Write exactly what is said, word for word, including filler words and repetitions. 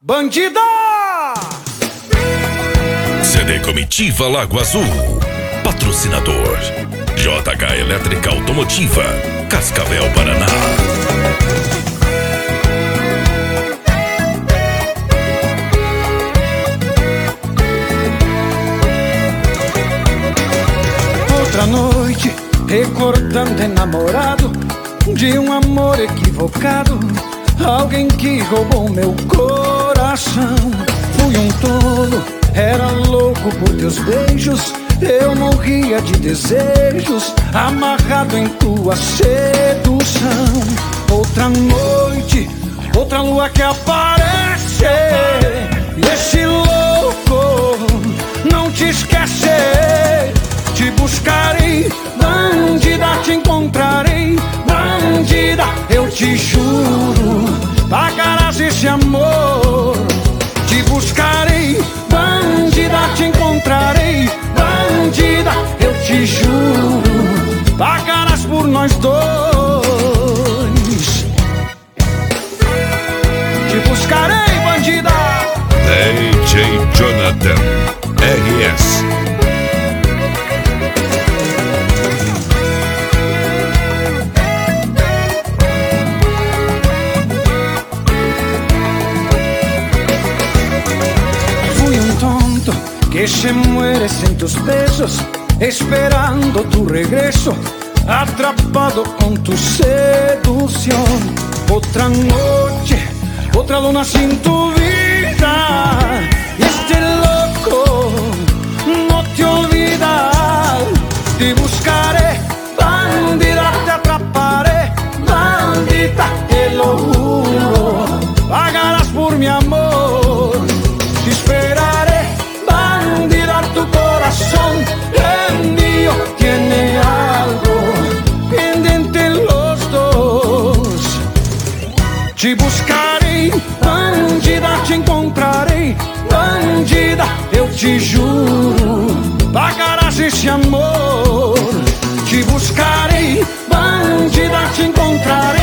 Bandida! C D Comitiva Lago Azul. Patrocinador J H Elétrica Automotiva, Cascavel, Paraná. Outra noite, recordando enamorado de um amor equivocado, alguém que roubou meu coração. Fui um tolo, era louco por teus beijos, eu morria de desejos, amarrado em tua sedução. Outra noite, outra lua que aparece, e esse louco não te esquece. Te buscarei, bandida, te encontrarei, bandida, eu te juro, pagarás esse amor. Te buscarei, bandida, te encontrarei, bandida, eu te juro, pagarás por nós dois. Te buscarei, bandida. D J Jonathan R S. Que se muere sin tus besos, esperando tu regreso, atrapado con tu seducción. Otra noche, otra luna sin tu vida, y este loco no te olvida. Te buscaré, bandida, te atraparé, bandita, te lo juro, pagarás por mi amor. Te esperaré, tu corazón, el mío, tiene algo pendiente los dos. Te buscarei, bandida, te encontrarei, bandida, eu te juro, pagarás esse amor. Te buscarei, bandida, te encontrarei,